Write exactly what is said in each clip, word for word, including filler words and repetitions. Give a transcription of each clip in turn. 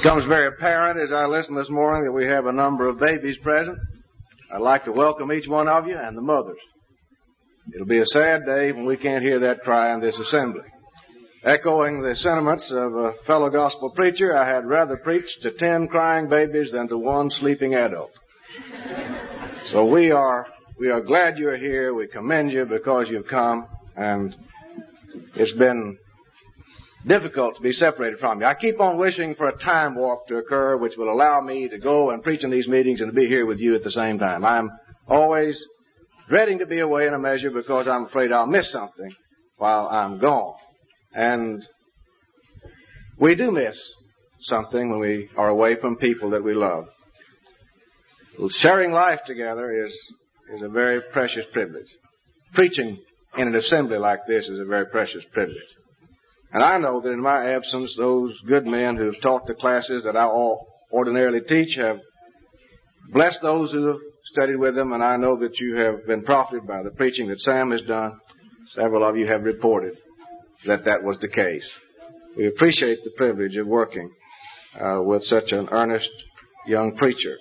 It becomes very apparent as I listen this morning that we have a number of babies present. I'd like to welcome each one of you and the mothers. It'll be a sad day when we can't hear that cry in this assembly. Echoing the sentiments of a fellow gospel preacher, I had rather preach to ten crying babies than to one sleeping adult. So we are we are glad you're here. We commend you because you've come, and it's been difficult to be separated from you. I keep on wishing for a time warp to occur which will allow me to go and preach in these meetings and to be here with you at the same time. I'm always dreading to be away in a measure because I'm afraid I'll miss something while I'm gone. And we do miss something when we are away from people that we love. Well, sharing life together is, is a very precious privilege. Preaching in an assembly like this is a very precious privilege. And I know that in my absence, those good men who have taught the classes that I ordinarily teach have blessed those who have studied with them, and I know that you have been profited by the preaching that Sam has done. Several of you have reported that that was the case. We appreciate the privilege of working uh, with such an earnest young preacher.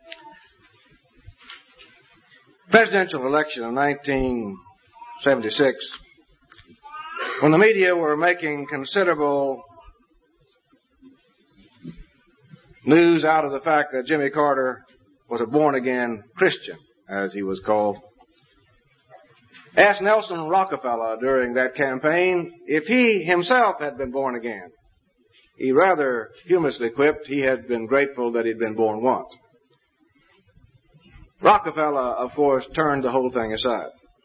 Presidential election of nineteen seventy-six, when the media were making considerable news out of the fact that Jimmy Carter was a born-again Christian, as he was called, asked Nelson Rockefeller during that campaign if he himself had been born again. He rather humorously quipped he had been grateful that he'd been born once. Rockefeller, of course, turned the whole thing aside.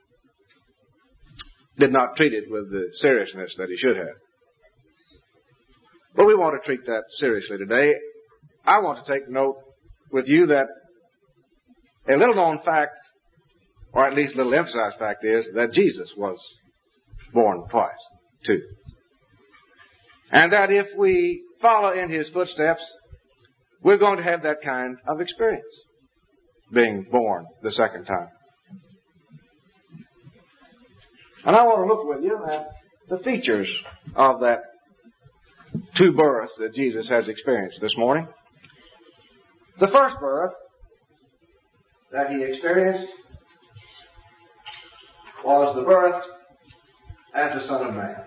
Did not treat it with the seriousness that he should have. But we want to treat that seriously today. I want to take note with you that a little known fact, or at least a little emphasized fact, is that Jesus was born twice, too. And that if we follow in his footsteps, we're going to have that kind of experience, being born the second time. And I want to look with you at the features of that two births that Jesus has experienced this morning. The first birth that he experienced was the birth as the Son of Man.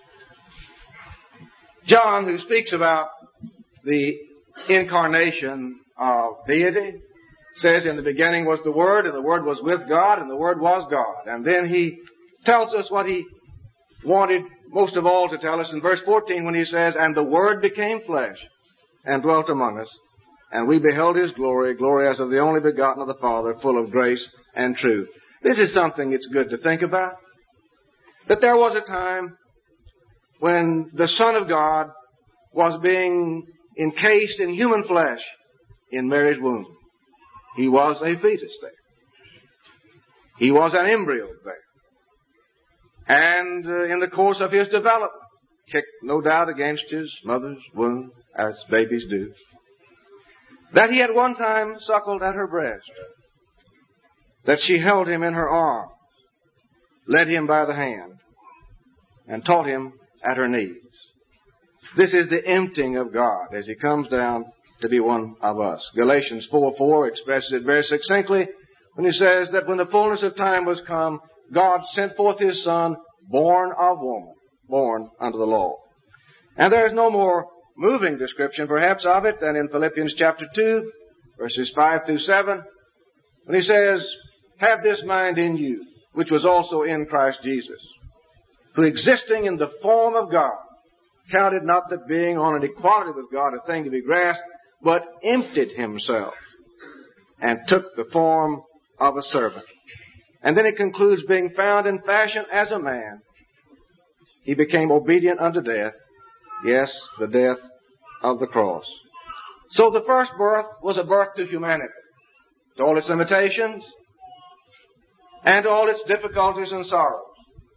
John, who speaks about the incarnation of deity, says in the beginning was the Word, and the Word was with God, and the Word was God. And then he tells us what he wanted most of all to tell us in verse fourteen when he says, "And the Word became flesh and dwelt among us, and we beheld his glory, glory as of the only begotten of the Father, full of grace and truth." This is something it's good to think about. That there was a time when the Son of God was being encased in human flesh in Mary's womb. He was a fetus there. He was an embryo there. And uh, in the course of his development, kicked no doubt against his mother's womb, as babies do, that he at one time suckled at her breast, that she held him in her arms, led him by the hand, and taught him at her knees. This is the emptying of God as he comes down to be one of us. Galatians four four expresses it very succinctly when he says that when the fullness of time was come, God sent forth his Son, born of woman, born under the law. And there is no more moving description, perhaps, of it than in Philippians chapter two, verses five through seven, when he says, "Have this mind in you, which was also in Christ Jesus, who existing in the form of God, counted not that being on an equality with God a thing to be grasped, but emptied himself, and took the form of a servant." And then it concludes, "Being found in fashion as a man, he became obedient unto death, yes, the death of the cross." So the first birth was a birth to humanity, to all its limitations, and to all its difficulties and sorrows.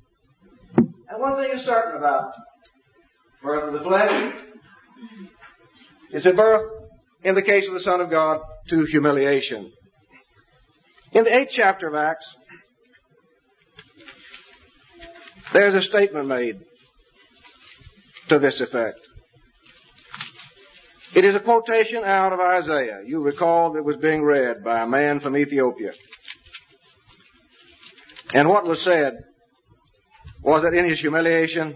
And one thing is certain about birth of the flesh, it's a birth, in the case of the Son of God, to humiliation. In the eighth chapter of Acts, there's a statement made to this effect. It is a quotation out of Isaiah. You recall that it was being read by a man from Ethiopia. And what was said was that in his humiliation,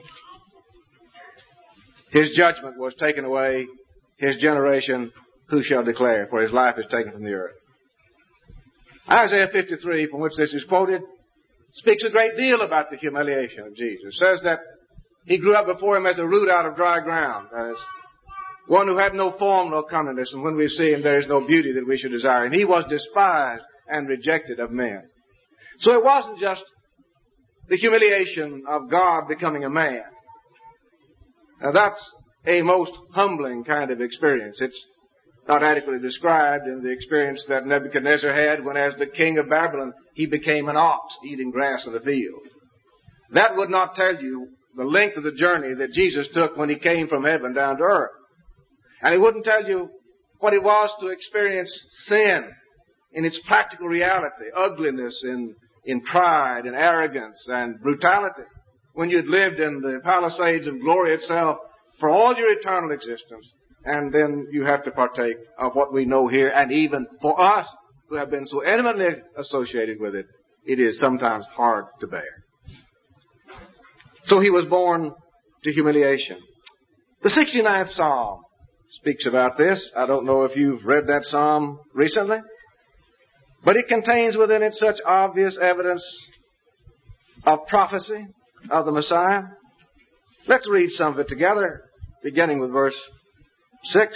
his judgment was taken away, his generation who shall declare, for his life is taken from the earth. Isaiah fifty-three, from which this is quoted, speaks a great deal about the humiliation of Jesus. It says that he grew up before him as a root out of dry ground, as one who had no form nor comeliness, and when we see him there is no beauty that we should desire. And he was despised and rejected of men. So it wasn't just the humiliation of God becoming a man. Now that's a most humbling kind of experience. It's not adequately described in the experience that Nebuchadnezzar had when, as the king of Babylon, he became an ox eating grass in the field. That would not tell you the length of the journey that Jesus took when he came from heaven down to earth. And it wouldn't tell you what it was to experience sin in its practical reality, ugliness in, in pride and arrogance and brutality, when you'd lived in the palisades of glory itself for all your eternal existence. And then you have to partake of what we know here. And even for us who have been so intimately associated with it, it is sometimes hard to bear. So he was born to humiliation. The sixty-ninth Psalm speaks about this. I don't know if you've read that psalm recently, but it contains within it such obvious evidence of prophecy of the Messiah. Let's read some of it together, beginning with verse six.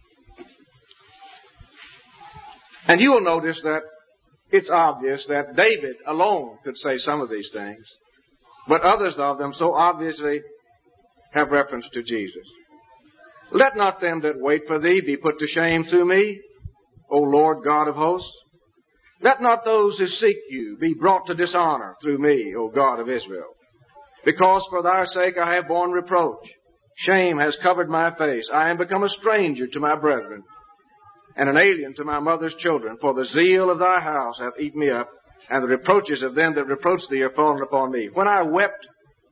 And you will notice that it's obvious that David alone could say some of these things, but others of them so obviously have reference to Jesus. Let not them that wait for thee be put to shame through me, O Lord God of hosts. Let not those who seek you be brought to dishonor through me, O God of Israel. Because for thy sake I have borne reproach. Shame has covered my face. I am become a stranger to my brethren, and an alien to my mother's children. For the zeal of thy house hath eaten me up, and the reproaches of them that reproach thee are fallen upon me. When I wept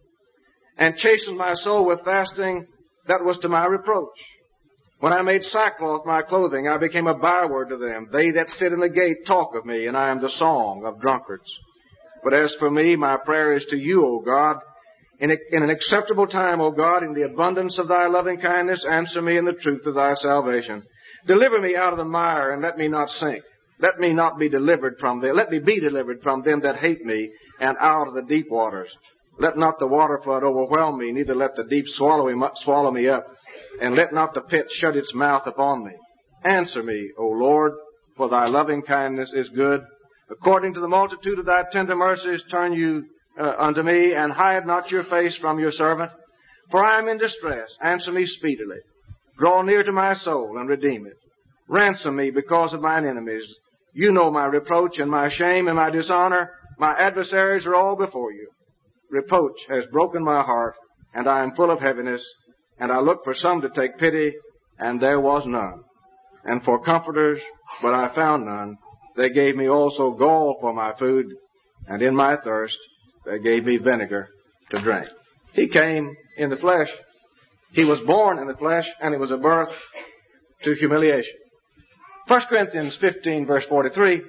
and chastened my soul with fasting, that was to my reproach. When I made sackcloth my clothing, I became a byword to them. They that sit in the gate talk of me, and I am the song of drunkards. But as for me, my prayer is to you, O God. In, a, in an acceptable time, O God, in the abundance of thy loving kindness, answer me in the truth of thy salvation. Deliver me out of the mire, and let me not sink. Let me not be delivered from them. Let me be delivered from them that hate me, and out of the deep waters. Let not the water flood overwhelm me, neither let the deep swallow me, swallow me up, and let not the pit shut its mouth upon me. Answer me, O Lord, for thy loving kindness is good. According to the multitude of thy tender mercies, turn you uh, unto me, and hide not your face from your servant. For I am in distress. Answer me speedily. Draw near to my soul, and redeem it. Ransom me because of mine enemies. You know my reproach, and my shame, and my dishonor. My adversaries are all before you. Reproach has broken my heart, and I am full of heaviness, and I looked for some to take pity, and there was none. And for comforters, but I found none. They gave me also gall for my food, and in my thirst they gave me vinegar to drink. He came in the flesh. He was born in the flesh, and it was a birth to humiliation. First Corinthians fifteen, verse forty-three,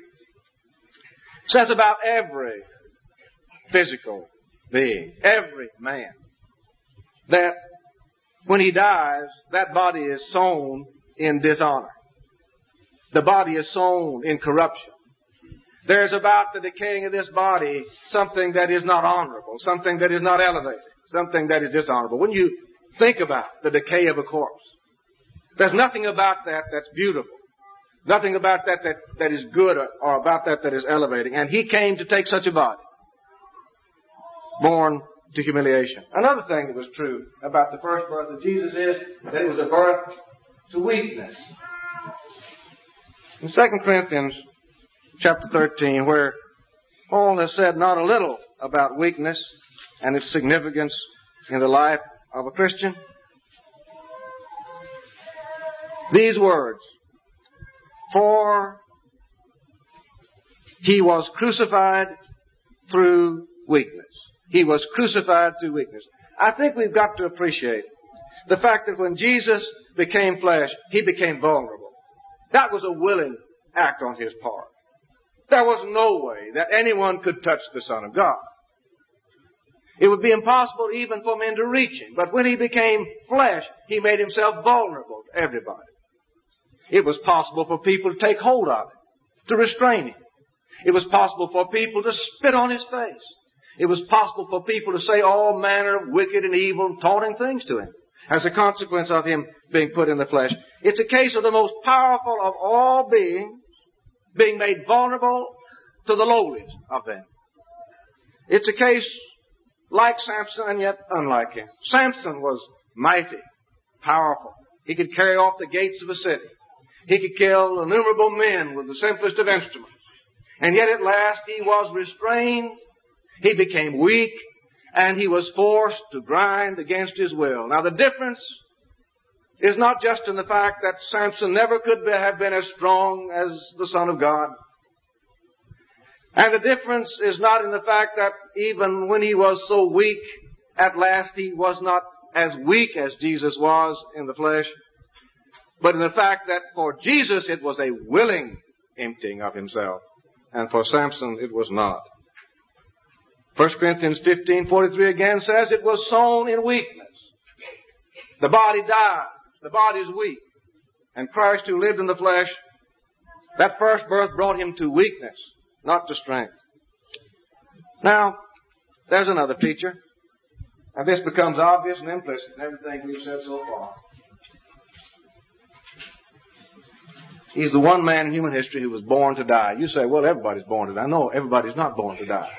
says about every physical being, every man, that when he dies, that body is sown in dishonor. The body is sown in corruption. There's about the decaying of this body something that is not honorable, something that is not elevated, something that is dishonorable. When you think about the decay of a corpse, there's nothing about that that's beautiful. Nothing about that that, that is good or, or about that that is elevating. And he came to take such a body, born to humiliation. Another thing that was true about the first birth of Jesus is that it was a birth to weakness. In Second Corinthians chapter thirteen, where Paul has said not a little about weakness and its significance in the life of a Christian, these words, for he was crucified through weakness. He was crucified through weakness. I think we've got to appreciate the fact that when Jesus became flesh, he became vulnerable. That was a willing act on his part. There was no way that anyone could touch the Son of God. It would be impossible even for men to reach him. But when he became flesh, he made himself vulnerable to everybody. It was possible for people to take hold of him, to restrain him. It was possible for people to spit on his face. It was possible for people to say all manner of wicked and evil, taunting things to him as a consequence of him being put in the flesh. It's a case of the most powerful of all beings being made vulnerable to the lowliest of them. It's a case like Samson and yet unlike him. Samson was mighty, powerful. He could carry off the gates of a city. He could kill innumerable men with the simplest of instruments. And yet at last he was restrained. He became weak. And he was forced to grind against his will. Now the difference is not just in the fact that Samson never could be, have been as strong as the Son of God. And the difference is not in the fact that even when he was so weak, at last he was not as weak as Jesus was in the flesh. But in the fact that for Jesus it was a willing emptying of himself. And for Samson it was not. First Corinthians fifteen forty-three again says it was sown in weakness. The body died. The body is weak. And Christ who lived in the flesh, that first birth brought him to weakness, not to strength. Now, there's another feature. And this becomes obvious and implicit in everything we've said so far. He's the one man in human history who was born to die. You say, well, everybody's born to die. No, everybody's not born to die.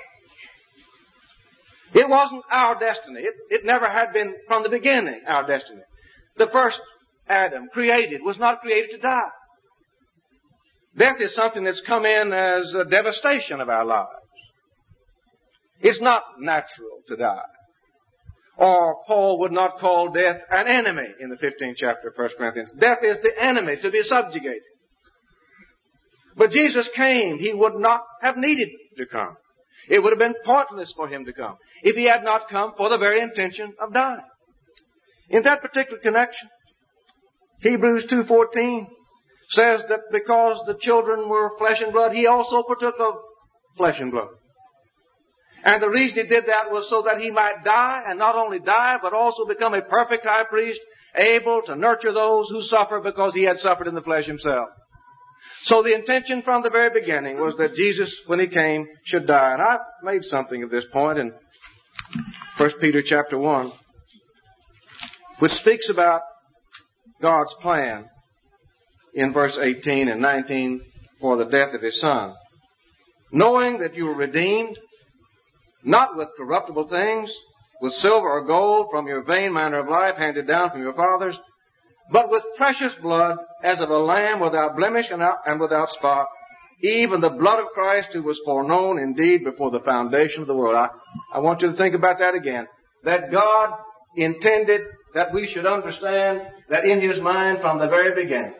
It wasn't our destiny. It, it never had been from the beginning our destiny. The first Adam created was not created to die. Death is something that's come in as a devastation of our lives. It's not natural to die. Or Paul would not call death an enemy in the fifteenth chapter of First Corinthians. Death is the enemy to be subjugated. But Jesus came. He would not have needed to come. It would have been pointless for him to come if he had not come for the very intention of dying. In that particular connection, Hebrews two fourteen says that because the children were flesh and blood, he also partook of flesh and blood. And the reason he did that was so that he might die, and not only die, but also become a perfect high priest, able to nurture those who suffer because he had suffered in the flesh himself. So the intention from the very beginning was that Jesus, when he came, should die. And I've made something of this point in First Peter chapter one, which speaks about God's plan in verse eighteen and nineteen for the death of his Son. Knowing that you were redeemed, not with corruptible things, with silver or gold from your vain manner of life handed down from your fathers, but with precious blood as of a lamb without blemish and without spot, even the blood of Christ who was foreknown indeed before the foundation of the world. I, I want you to think about that again. That God intended that we should understand that in his mind from the very beginning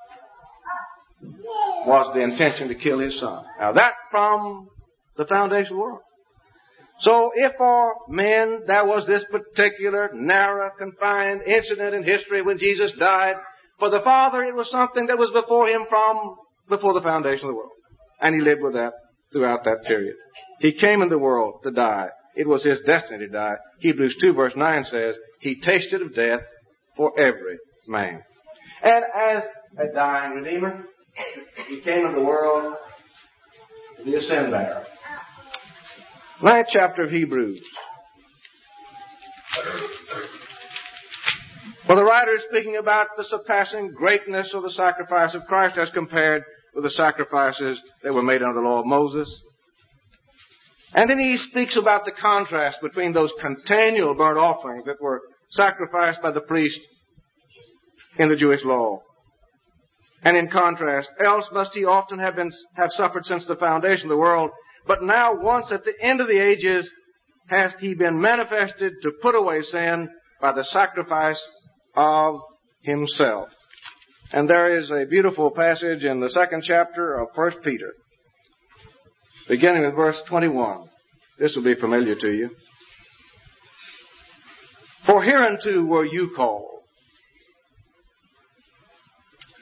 was the intention to kill his Son. Now that from the foundation of the world. So if for men there was this particular narrow, confined incident in history when Jesus died, for the Father it was something that was before him from before the foundation of the world. And he lived with that throughout that period. He came in the world to die. It was his destiny to die. Hebrews two verse nine says, he tasted of death for every man. And as a dying Redeemer, he came into the world to be a sin bearer. Ninth chapter of Hebrews. Well, the writer is speaking about the surpassing greatness of the sacrifice of Christ as compared with the sacrifices that were made under the law of Moses. And then he speaks about the contrast between those continual burnt offerings that were sacrificed by the priest in the Jewish law. And in contrast, else must he often have been have suffered since the foundation of the world. But now, once at the end of the ages, hath he been manifested to put away sin by the sacrifice of himself. And there is a beautiful passage in the second chapter of First Peter, beginning with verse twenty-one. This will be familiar to you. For hereunto were you called,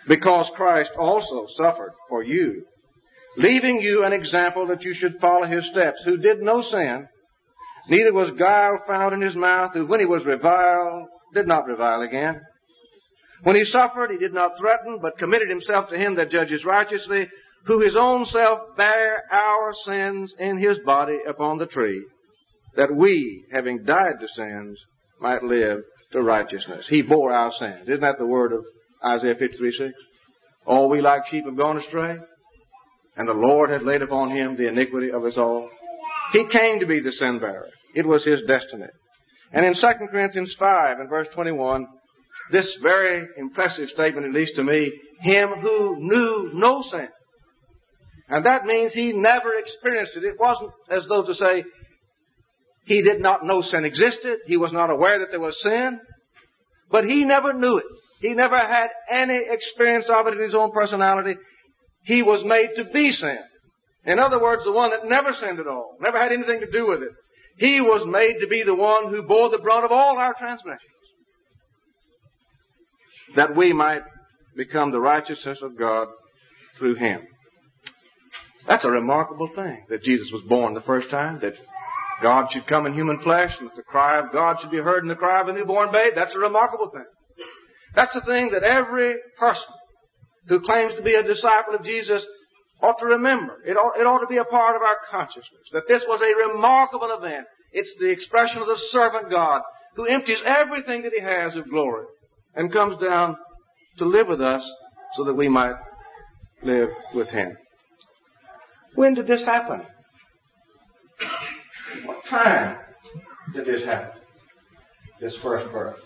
because Christ also suffered for you, leaving you an example that you should follow his steps, who did no sin, neither was guile found in his mouth, who when he was reviled, did not revile again. When he suffered, he did not threaten, but committed himself to him that judges righteously, who his own self bare our sins in his body upon the tree, that we, having died to sins, might live to righteousness. He bore our sins. Isn't that the word of Isaiah fifty-three six? All we like sheep have gone astray, and the Lord had laid upon him the iniquity of us all. He came to be the sin bearer. It was his destiny. And in Second Corinthians five and verse twenty-one, this very impressive statement, at least to me, him who knew no sin. And that means he never experienced it. It wasn't as though to say he did not know sin existed. He was not aware that there was sin. But he never knew it. He never had any experience of it in his own personality. He was made to be sin. In other words, the one that never sinned at all, never had anything to do with it. He was made to be the one who bore the brunt of all our transgressions, that we might become the righteousness of God through him. That's a remarkable thing, that Jesus was born the first time, that God should come in human flesh, and that the cry of God should be heard in the cry of a newborn babe. That's a remarkable thing. That's the thing that every person who claims to be a disciple of Jesus ought to remember. It ought, it ought to be a part of our consciousness, that this was a remarkable event. It's the expression of the servant God who empties everything that he has of glory and comes down to live with us so that we might live with him. When did this happen? What time did this happen? This first birth.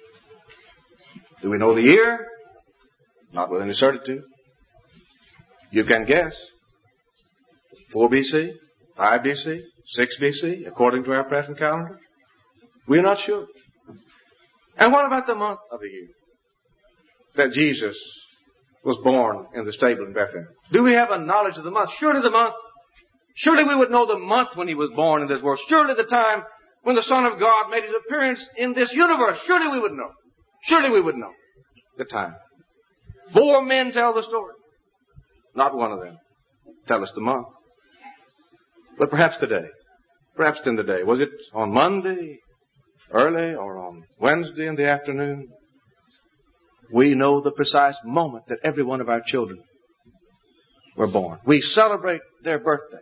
Do we know the year? Not with any certitude. You can guess. four B C, five B C, six B C, according to our present calendar. We're not sure. And what about the month of the year that Jesus was born in the stable in Bethlehem? Do we have a knowledge of the month? Surely the month. Surely we would know the month when he was born in this world. Surely the time when the Son of God made his appearance in this universe. Surely we would know. Surely we would know the time. Four men tell the story. Not one of them tell us the month. But perhaps today. Perhaps in the day. Was it on Monday early or on Wednesday in the afternoon? We know the precise moment that every one of our children were born. We celebrate their birthdays.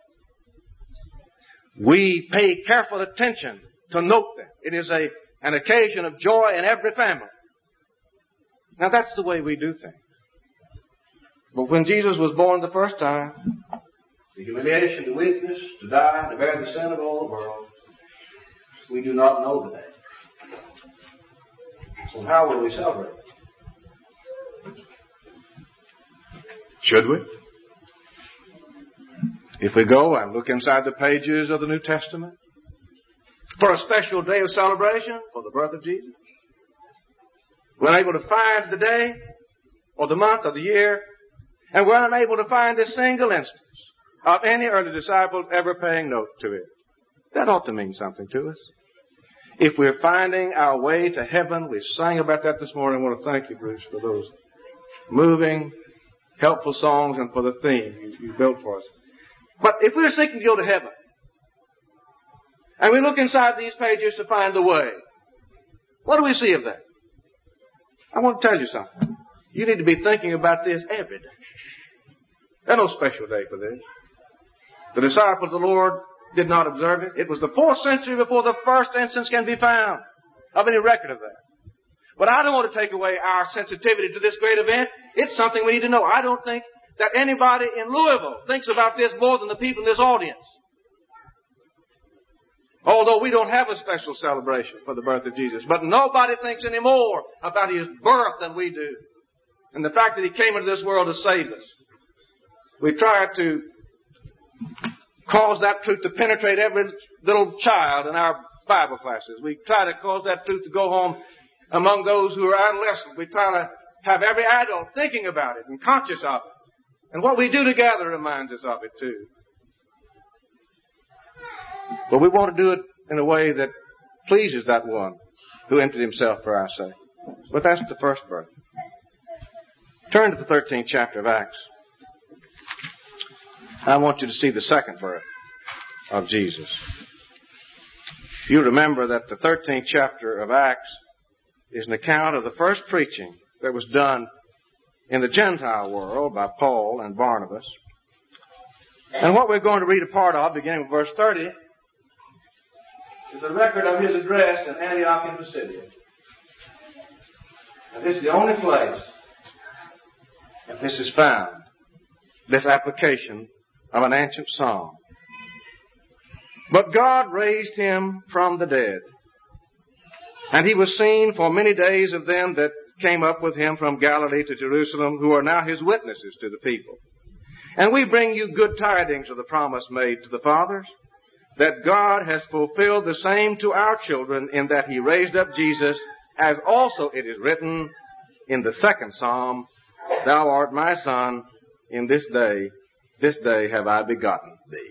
We pay careful attention to note them. It is a, an occasion of joy in every family. Now that's the way we do things. But when Jesus was born the first time, the humiliation, the weakness, to die, to bear the sin of all the world, we do not know the day. So how will we celebrate? Should we? If we go and look inside the pages of the New Testament for a special day of celebration for the birth of Jesus, we're unable to find the day or the month or the year, and we're unable to find a single instance of any early disciples ever paying note to it. That ought to mean something to us. If we're finding our way to heaven, we sang about that this morning. I want to thank you, Bruce, for those moving, helpful songs and for the theme you, you built for us. But if we're seeking to go to heaven, and we look inside these pages to find the way, what do we see of that? I want to tell you something. You need to be thinking about this every day. There's no special day for this. The disciples of the Lord did not observe it. It was the fourth century before the first instance can be found of any record of that. But I don't want to take away our sensitivity to this great event. It's something we need to know. I don't think that anybody in Louisville thinks about this more than the people in this audience. Although we don't have a special celebration for the birth of Jesus. But nobody thinks any more about his birth than we do. And the fact that he came into this world to save us. We try to cause that truth to penetrate every little child in our Bible classes. We try to cause that truth to go home among those who are adolescents. We try to have every adult thinking about it and conscious of it. And what we do together reminds us of it too. But we want to do it in a way that pleases that one who emptied himself for our sake. But that's the first birth. Turn to the thirteenth chapter of Acts. I want you to see the second birth of Jesus. You remember that the thirteenth chapter of Acts is an account of the first preaching that was done in the Gentile world by Paul and Barnabas. And what we're going to read a part of, beginning with verse thirty, is a record of his address in Antioch in Pisidia. And this is the only place that this is found, this application of an ancient psalm. But God raised him from the dead, and he was seen for many days of them that came up with him from Galilee to Jerusalem, who are now his witnesses to the people. And we bring you good tidings of the promise made to the fathers, that God has fulfilled the same to our children, in that he raised up Jesus, as also it is written in the second psalm, Thou art my son, in this day, this day have I begotten thee.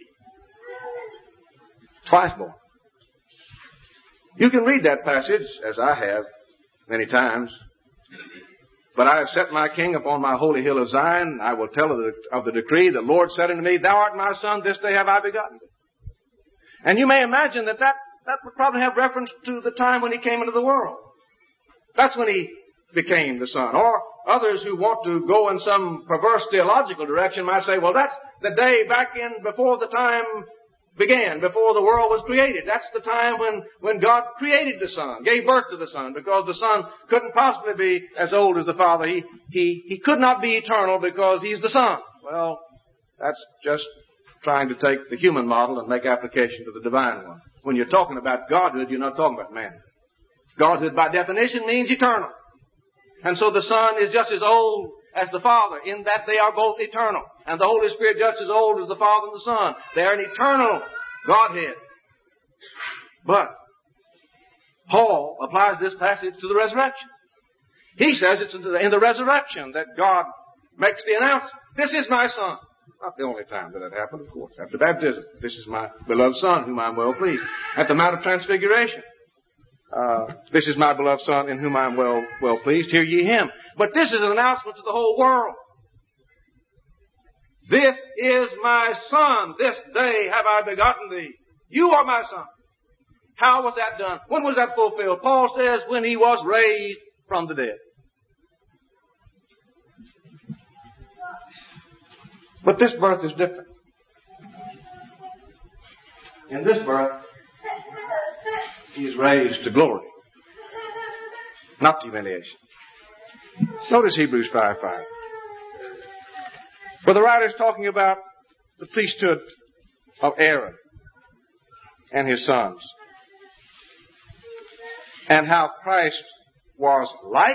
Twice born. You can read that passage, as I have many times. But I have set my king upon my holy hill of Zion. I will tell of the, of the decree. The Lord said unto me, Thou art my son, this day have I begotten thee. And you may imagine that that, that would probably have reference to the time when he came into the world. That's when he became the son. Or others who want to go in some perverse theological direction might say, well, that's the day back in before the time began, before the world was created. That's the time when, when God created the Son, gave birth to the Son, because the Son couldn't possibly be as old as the Father. He, he, he could not be eternal because he's the Son. Well, that's just trying to take the human model and make application to the divine one. When you're talking about Godhood, you're not talking about man. Godhood, by definition, means eternal. And so the Son is just as old as the Father, in that they are both eternal. And the Holy Spirit just as old as the Father and the Son. They are an eternal Godhead. But Paul applies this passage to the resurrection. He says it's in the resurrection that God makes the announcement. This is my Son. Not the only time that that happened, of course. After baptism, this is my beloved Son, whom I am well pleased. At the Mount of Transfiguration, uh, this is my beloved Son, in whom I am well, well pleased. Hear ye him. But this is an announcement to the whole world. This is my Son. This day have I begotten thee. You are my Son. How was that done? When was that fulfilled? Paul says when he was raised from the dead. But this birth is different. In this birth, he is raised to glory, not to humiliation. Notice Hebrews five five. For the writer is talking about the priesthood of Aaron and his sons, and how Christ was like,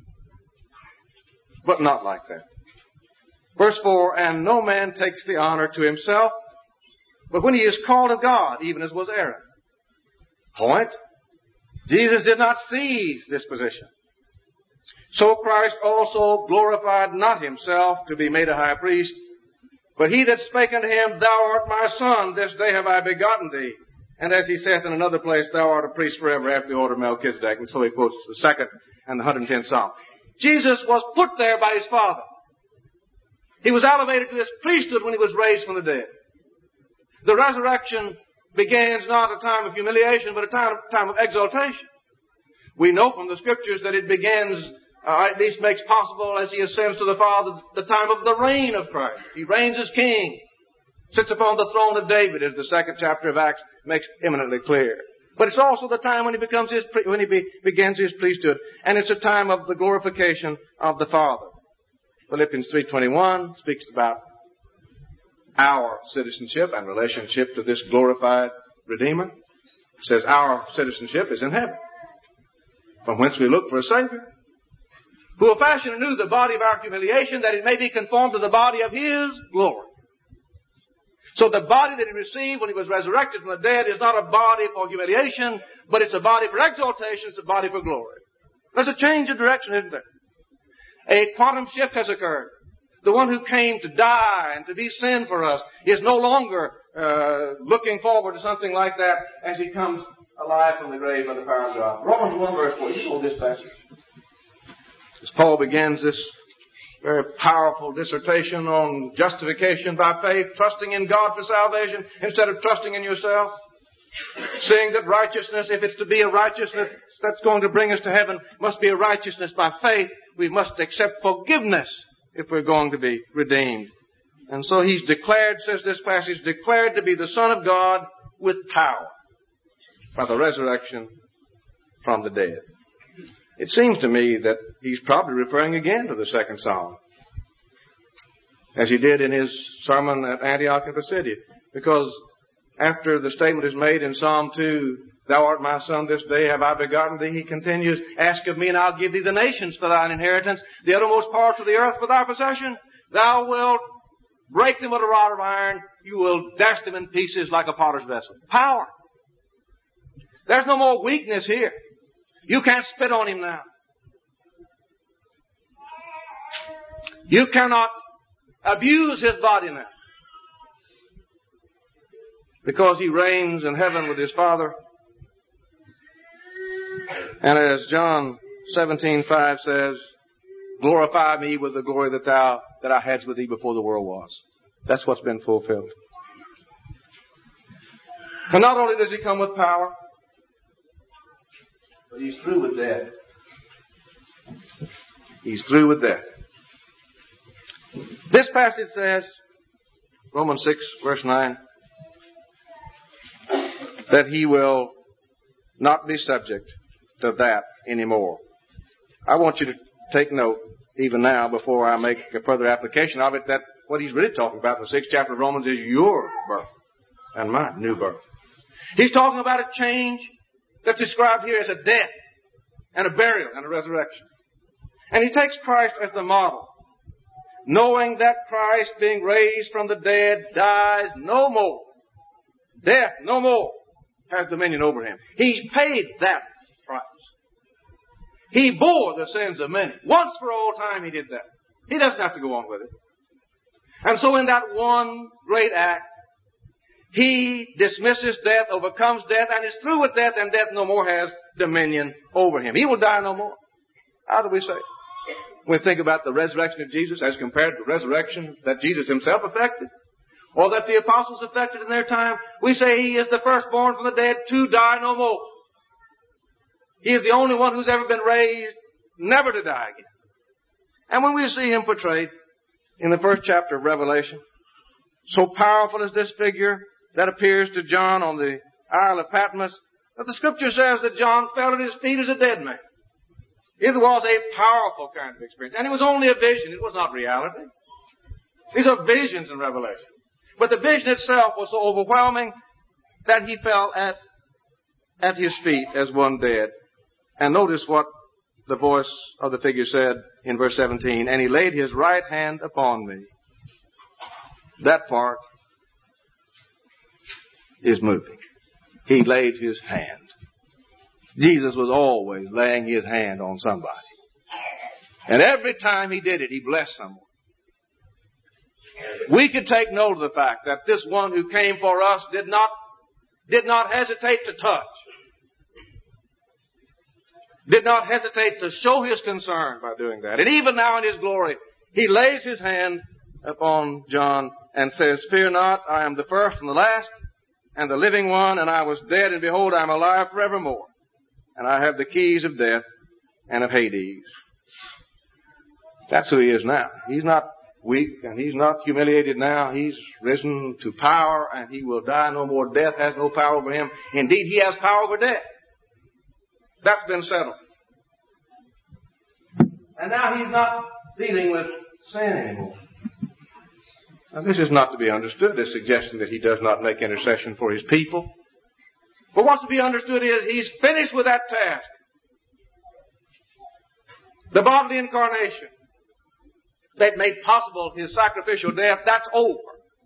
but not like that. Verse four, and no man takes the honor to himself, but when he is called of God, even as was Aaron. Point, Jesus did not seize this position. So Christ also glorified not himself to be made a high priest, but he that spake unto him, Thou art my Son, this day have I begotten thee. And as he saith in another place, Thou art a priest forever after the order of Melchizedek. And so he quotes the second and the one hundred tenth Psalm. Jesus was put there by his Father. He was elevated to this priesthood when he was raised from the dead. The resurrection begins not a time of humiliation, but a time, time of exaltation. We know from the Scriptures that it begins, uh, at least makes possible as he ascends to the Father, the time of the reign of Christ. He reigns as king, sits upon the throne of David, as the second chapter of Acts makes eminently clear. But it's also the time when he becomes his, when he be, begins his priesthood, and it's a time of the glorification of the Father. Philippians three twenty-one speaks about our citizenship and relationship to this glorified Redeemer. It says our citizenship is in heaven, from whence we look for a Savior, who will fashion anew the body of our humiliation, that it may be conformed to the body of his glory. So the body that he received when he was resurrected from the dead is not a body for humiliation, but it's a body for exaltation, it's a body for glory. There's a change of direction, isn't there? A quantum shift has occurred. The one who came to die and to be sin for us is no longer uh, looking forward to something like that as he comes alive from the grave by the power of God. Romans one verse four. You know this passage. As Paul begins this very powerful dissertation on justification by faith, trusting in God for salvation instead of trusting in yourself. Seeing that righteousness, if it's to be a righteousness that's going to bring us to heaven, must be a righteousness by faith. We must accept forgiveness if we're going to be redeemed. And so he's declared, says this passage, declared to be the Son of God with power by the resurrection from the dead. It seems to me that he's probably referring again to the second Psalm, as he did in his sermon at Antioch of Pisidia, because after the statement is made in Psalm two, Thou art my son, this day have I begotten thee, he continues, Ask of me and I'll give thee the nations for thine inheritance, the uttermost parts of the earth for thy possession. Thou wilt break them with a rod of iron, you will dash them in pieces like a potter's vessel. Power. There's no more weakness here. You can't spit on him now. You cannot abuse his body now, because he reigns in heaven with his Father. And as John seventeen five says, glorify me with the glory that thou that I had with thee before the world was. That's what's been fulfilled. And not only does he come with power, but he's through with death. He's through with death. This passage says, Romans six verse nine, that he will not be subject to that anymore. I want you to take note, even now, before I make a further application of it, that what he's really talking about in the sixth chapter of Romans is your birth and my new birth. He's talking about a change that's described here as a death and a burial and a resurrection. And he takes Christ as the model, knowing that Christ, being raised from the dead, dies no more. Death no more has dominion over him. He's paid that price. He bore the sins of many. Once for all time he did that. He doesn't have to go on with it. And so in that one great act, he dismisses death, overcomes death, and is through with death, and death no more has dominion over him. He will die no more. How do we say? When we think about the resurrection of Jesus as compared to the resurrection that Jesus himself effected, or that the apostles effected in their time, we say he is the firstborn from the dead to die no more. He is the only one who's ever been raised never to die again. And when we see him portrayed in the first chapter of Revelation, so powerful is this figure that appears to John on the Isle of Patmos, that the Scripture says that John fell at his feet as a dead man. It was a powerful kind of experience. And it was only a vision. It was not reality. These are visions in Revelation. But the vision itself was so overwhelming that he fell at, at his feet as one dead. And notice what the voice of the figure said in verse seventeen. And he laid his right hand upon me. That part is moving. He laid his hand. Jesus was always laying his hand on somebody. And every time he did it, he blessed someone. We could take note of the fact that this one who came for us did not, did not hesitate to touch. Did not hesitate to show his concern by doing that. And even now in his glory, he lays his hand upon John and says, Fear not, I am the first and the last and the living one, and I was dead, and behold, I am alive forevermore. And I have the keys of death and of Hades. That's who he is now. He's not weak and he's not humiliated now. He's risen to power and he will die no more. Death has no power over him. Indeed, he has power over death. That's been settled. And now he's not dealing with sin anymore. Now, this is not to be understood as suggesting that he does not make intercession for his people. But what's to be understood is he's finished with that task. The bodily incarnation that made possible his sacrificial death, that's over.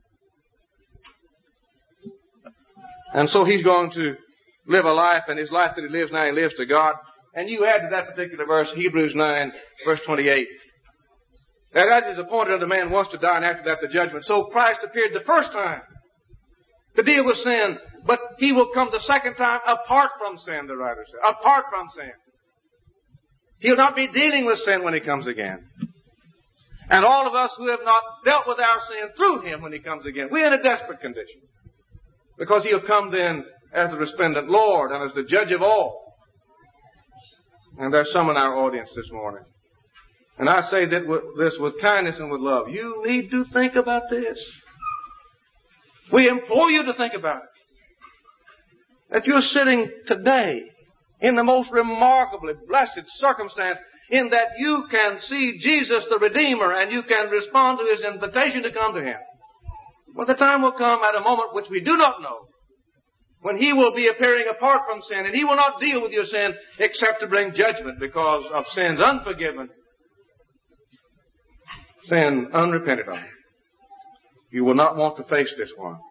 And so he's going to live a life, and his life that he lives now, he lives to God. And you add to that particular verse, Hebrews nine, verse twenty-eight, that as is appointed unto man once to die, and after that the judgment. So Christ appeared the first time to deal with sin, but he will come the second time apart from sin, the writer said. Apart from sin. He'll not be dealing with sin when he comes again. And all of us who have not dealt with our sin through Him when He comes again. We're in a desperate condition. Because He'll come then as the resplendent Lord and as the judge of all. And there's some in our audience this morning. And I say that with this with kindness and with love. You need to think about this. We implore you to think about it. That you're sitting today in the most remarkably blessed circumstance in that you can see Jesus the Redeemer and you can respond to His invitation to come to Him. But the time will come at a moment which we do not know, when He will be appearing apart from sin, and He will not deal with your sin except to bring judgment because of sins unforgiven, sin unrepented of. You will not want to face this one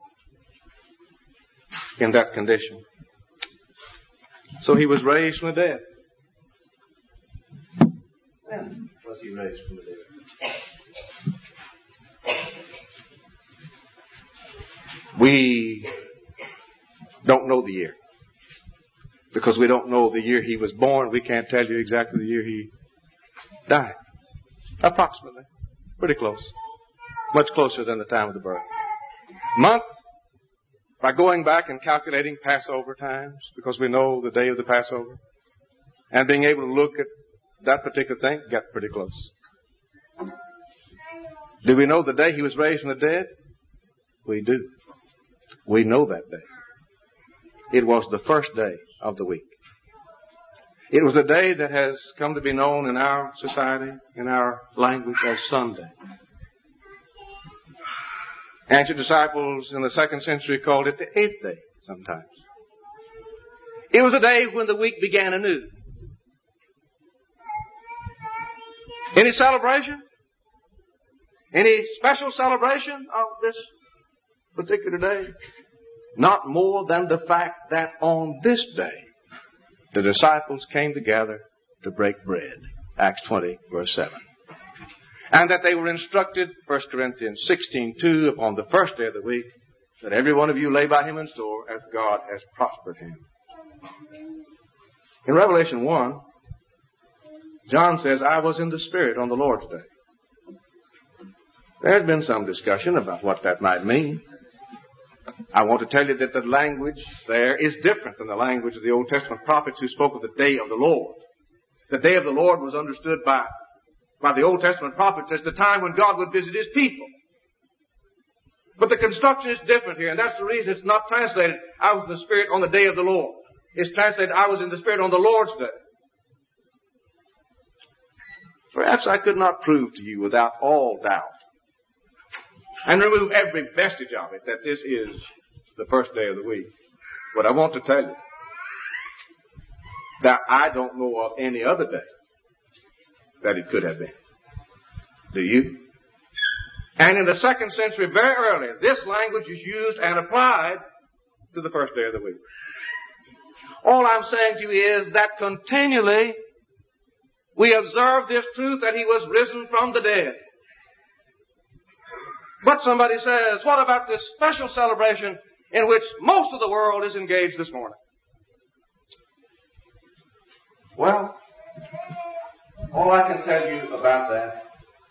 in that condition. So He was raised from the dead. When was He raised from the dead? We don't know the year. Because we don't know the year He was born, we can't tell you exactly the year He died. Approximately. Pretty close. Much closer than the time of the birth. Month, by going back and calculating Passover times, because we know the day of the Passover, and being able to look at that particular thing, got pretty close. Do we know the day He was raised from the dead? We do. We know that day. It was the first day of the week. It was a day that has come to be known in our society, in our language, as Sunday. Ancient disciples in the second century called it the eighth day sometimes. It was a day when the week began anew. Any celebration? Any special celebration of this particular day? Not more than the fact that on this day, the disciples came together to break bread. Acts twenty, verse seven. And that they were instructed, First Corinthians sixteen two, upon the first day of the week, that every one of you lay by him in store as God has prospered him. In Revelation one, John says, I was in the Spirit on the Lord's day. There's been some discussion about what that might mean. I want to tell you that the language there is different than the language of the Old Testament prophets who spoke of the day of the Lord. The day of the Lord was understood by, by the Old Testament prophets as the time when God would visit His people. But the construction is different here, and that's the reason it's not translated, I was in the Spirit on the day of the Lord. It's translated, I was in the Spirit on the Lord's day. Perhaps I could not prove to you without all doubt and remove every vestige of it that this is the first day of the week. But I want to tell you that I don't know of any other day that it could have been. Do you? And in the second century, very early, this language is used and applied to the first day of the week. All I'm saying to you is that continually we observe this truth that He was risen from the dead. But somebody says, what about this special celebration in which most of the world is engaged this morning? Well, all I can tell you about that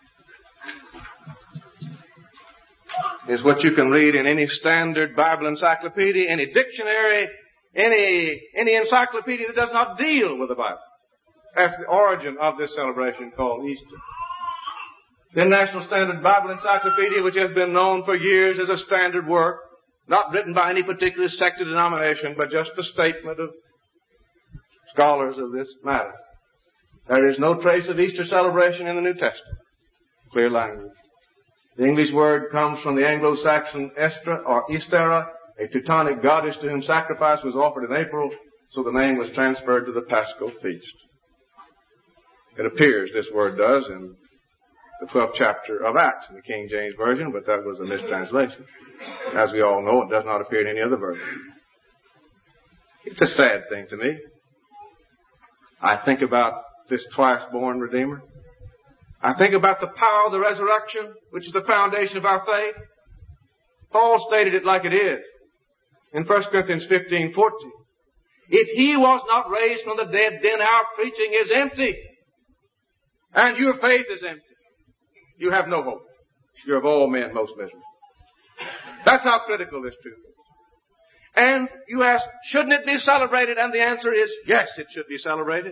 is what you can read in any standard Bible encyclopedia, any dictionary, any, any encyclopedia that does not deal with the Bible. That's the origin of this celebration called Easter. The National Standard Bible Encyclopedia, which has been known for years as a standard work, not written by any particular sect or denomination, but just a statement of scholars of this matter. There is no trace of Easter celebration in the New Testament. Clear language. The English word comes from the Anglo-Saxon Estra or Eastera, a Teutonic goddess to whom sacrifice was offered in April, so the name was transferred to the Paschal feast. It appears, this word does, in the twelfth chapter of Acts in the King James Version, but that was a mistranslation. As we all know, it does not appear in any other version. It's a sad thing to me. I think about this twice-born Redeemer. I think about the power of the resurrection, which is the foundation of our faith. Paul stated it like it is in First Corinthians fifteen fourteen. If He was not raised from the dead, then our preaching is empty, and your faith is empty. you have no hope. You're of all men most miserable. That's how critical this truth is. And you ask, shouldn't it be celebrated? And the answer is, yes, it should be celebrated.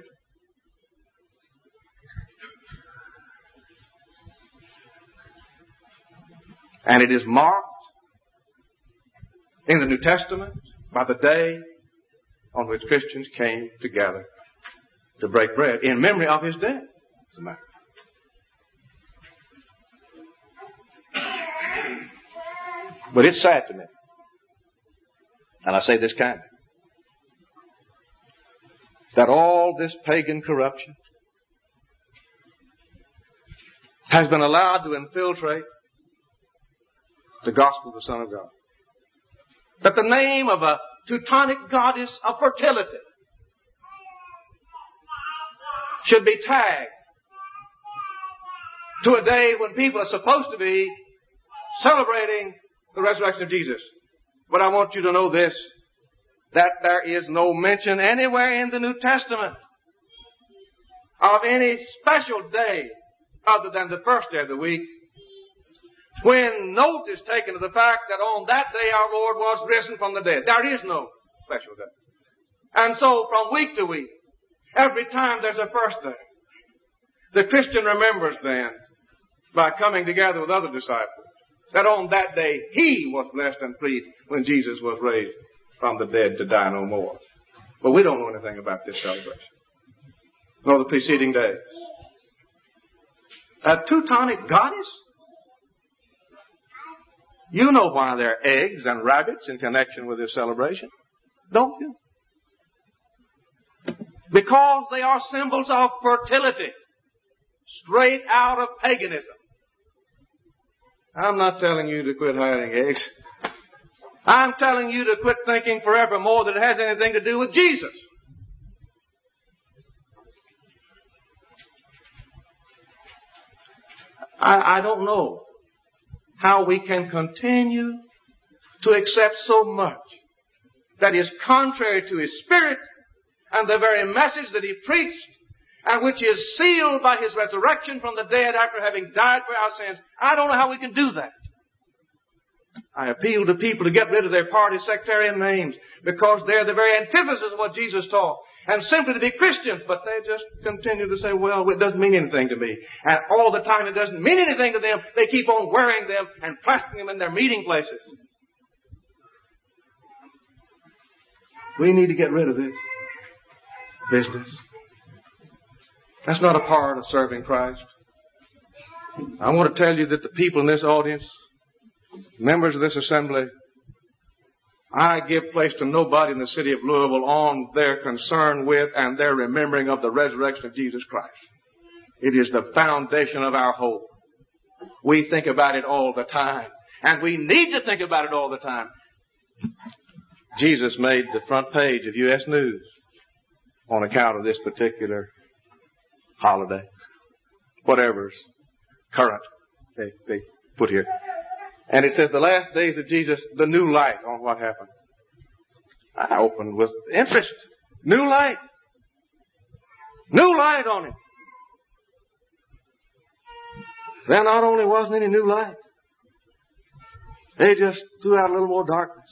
And it is marked in the New Testament by the day on which Christians came together to break bread in memory of his death, as a matter of fact. But it's sad to me, and I say this kindly, that all this pagan corruption has been allowed to infiltrate the gospel of the Son of God. That the name of a Teutonic goddess of fertility should be tagged to a day when people are supposed to be celebrating the resurrection of Jesus. But I want you to know this, that there is no mention anywhere in the New Testament of any special day other than the first day of the week, when note is taken of the fact that on that day our Lord was risen from the dead. There is no special day. And so from week to week, every time there's a first day, the Christian remembers then, by coming together with other disciples, that on that day he was blessed and freed when Jesus was raised from the dead to die no more. But we don't know anything about this celebration, nor the preceding day. A Teutonic goddess? You know why there are eggs and rabbits in connection with this celebration, don't you? Because they are symbols of fertility, straight out of paganism. I'm not telling you to quit hiding eggs. I'm telling you to quit thinking forevermore that it has anything to do with Jesus. I, I don't know how we can continue to accept so much that is contrary to His Spirit and the very message that He preached, and which is sealed by His resurrection from the dead after having died for our sins. I don't know how we can do that. I appeal to people to get rid of their party sectarian names, because they're the very antithesis of what Jesus taught. And simply to be Christians, but they just continue to say, well, it doesn't mean anything to me. And all the time it doesn't mean anything to them. They keep on wearing them and plastering them in their meeting places. We need to get rid of this business. That's not a part of serving Christ. I want to tell you that the people in this audience, members of this assembly, I give place to nobody in the city of Louisville on their concern with and their remembering of the resurrection of Jesus Christ. It is the foundation of our hope. We think about it all the time, and we need to think about it all the time. Jesus made the front page of U S News on account of this particular holiday. Whatever's current, they, they put here. And it says the last days of Jesus, the new light on what happened. I opened with interest. New light. New light on it. There not only wasn't any new light, they just threw out a little more darkness.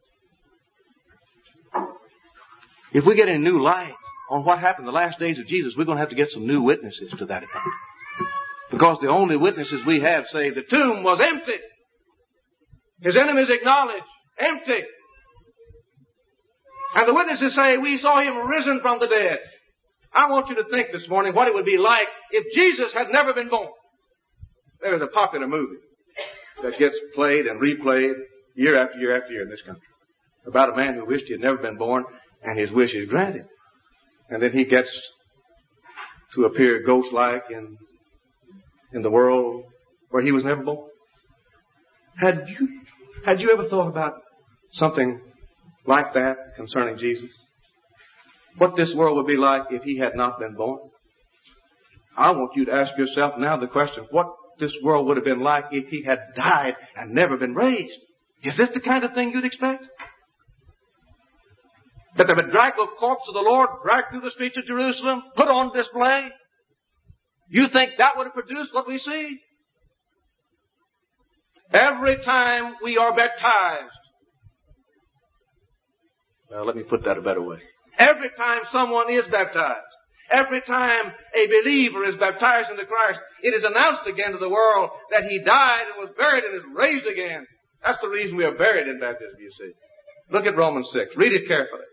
If we get any new light on what happened the last days of Jesus, we're going to have to get some new witnesses to that effect. Because the only witnesses we have say the tomb was empty. His enemies acknowledge, empty. And the witnesses say, we saw Him risen from the dead. I want you to think this morning what it would be like if Jesus had never been born. There is a popular movie that gets played and replayed year after year after year in this country about a man who wished he had never been born, and his wish is granted. And then he gets to appear ghost-like in, in the world where he was never born. Had you, had you ever thought about something like that concerning Jesus? What this world would be like if He had not been born? I want you to ask yourself now the question, what this world would have been like if He had died and never been raised? Is this the kind of thing you'd expect? That the bedraggled corpse of the Lord dragged through the streets of Jerusalem, put on display? You think that would have produced what we see? Every time we are baptized, well, let me put that a better way. Every time someone is baptized, every time a believer is baptized into Christ, it is announced again to the world that he died and was buried and is raised again. That's the reason we are buried in baptism, you see. Look at Romans six. Read it carefully.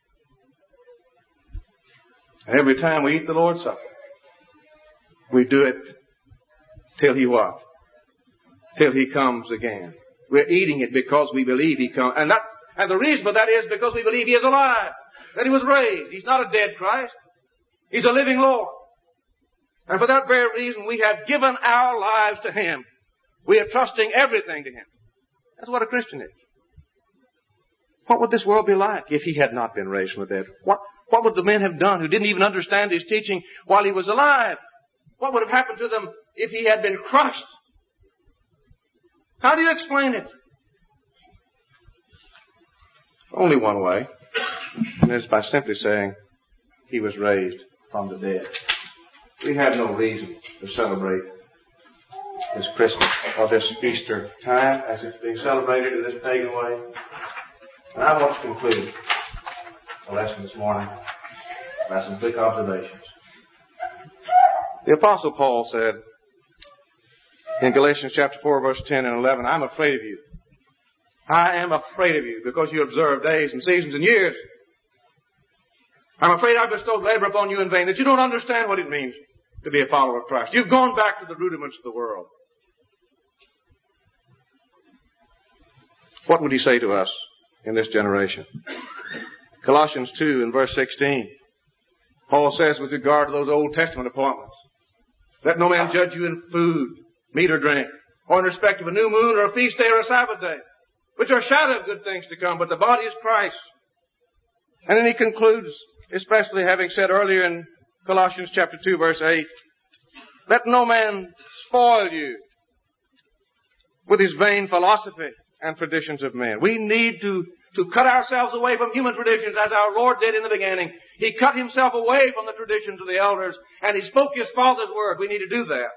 Every time we eat the Lord's Supper, we do it till He what? Till He comes again. We're eating it because we believe He comes. And that, and the reason for that is because we believe He is alive. That He was raised. He's not a dead Christ. He's a living Lord. And for that very reason, we have given our lives to Him. We are trusting everything to Him. That's what a Christian is. What would this world be like if He had not been raised from the dead? What, what would the men have done who didn't even understand His teaching while He was alive? What would have happened to them if He had been crushed? How do you explain it? Only one way. And it's by simply saying He was raised from the dead. We have no reason to celebrate this Christmas or this Easter time as it's being celebrated in this pagan way. And I want to conclude the lesson this morning by some quick observations. The Apostle Paul said in Galatians chapter four, verse ten and eleven, I'm afraid of you. I am afraid of you because you observe days and seasons and years. I'm afraid I've bestowed labor upon you in vain, that you don't understand what it means to be a follower of Christ. You've gone back to the rudiments of the world. What would he say to us in this generation? Colossians two and verse sixteen. Paul says with regard to those Old Testament appointments, let no man judge you in food, meat or drink, or in respect of a new moon or a feast day or a Sabbath day, which are shadow of good things to come, but the body is Christ. And then he concludes, especially having said earlier in Colossians chapter two verse eight, let no man spoil you with his vain philosophy and traditions of men. We need to, to cut ourselves away from human traditions as our Lord did in the beginning. He cut Himself away from the traditions of the elders and He spoke His Father's word. We need to do that.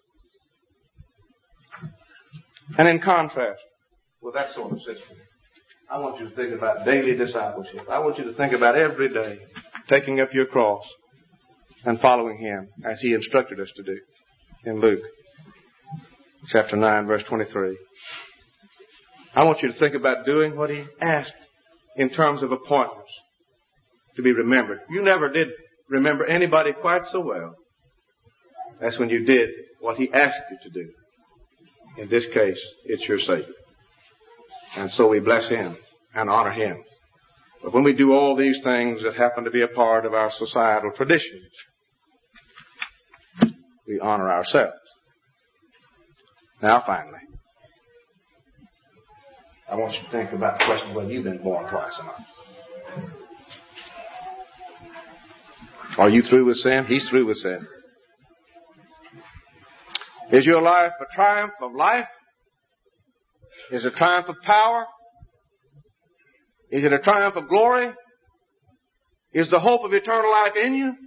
And in contrast with that sort of system, I want you to think about daily discipleship. I want you to think about every day taking up your cross and following Him as He instructed us to do in Luke chapter nine, verse twenty-three. I want you to think about doing what He asked in terms of appointments to be remembered. You never did remember anybody quite so well as when you did what He asked you to do. In this case, it's your Savior. And so we bless Him and honor Him. But when we do all these things that happen to be a part of our societal traditions, we honor ourselves. Now finally, I want you to think about the question whether you've been born twice or not. Are you through with sin? He's through with sin. Is your life a triumph of life? Is it a triumph of power? Is it a triumph of glory? Is the hope of eternal life in you?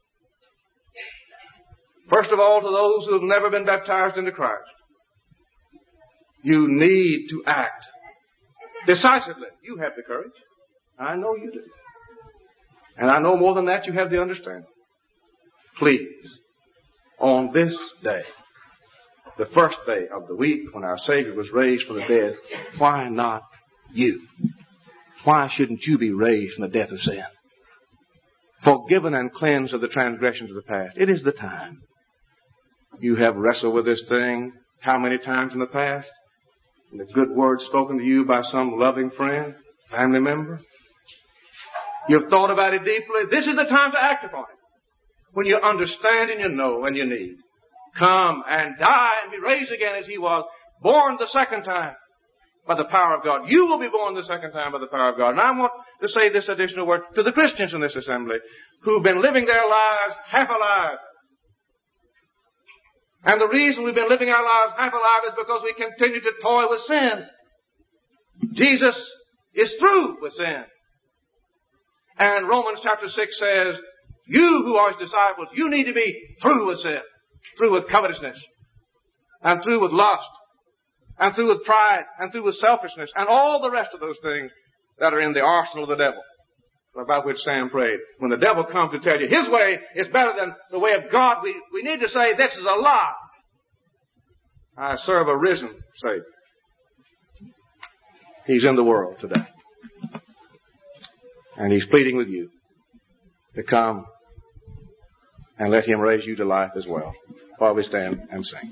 First of all, to those who have never been baptized into Christ, you need to act decisively. You have the courage. I know you do. And I know more than that, you have the understanding. Please, on this day, the first day of the week when our Savior was raised from the dead, why not you? Why shouldn't you be raised from the death of sin? Forgiven and cleansed of the transgressions of the past. It is the time. You have wrestled with this thing how many times in the past? And the good word spoken to you by some loving friend, family member. You've thought about it deeply. This is the time to act upon it. When you understand and you know and you need. Come and die and be raised again as He was, born the second time by the power of God. You will be born the second time by the power of God. And I want to say this additional word to the Christians in this assembly who've been living their lives half alive. And the reason we've been living our lives half alive is because we continue to toy with sin. Jesus is through with sin. And Romans chapter six says, you who are His disciples, you need to be through with sin. Through with covetousness. And through with lust. and through with pride, and through with selfishness, and all the rest of those things that are in the arsenal of the devil, about which Sam prayed. When the devil comes to tell you his way is better than the way of God, we, we need to say, this is a lie. I serve a risen Savior. He's in the world today. And He's pleading with you to come and let Him raise you to life as well, while we stand and sing.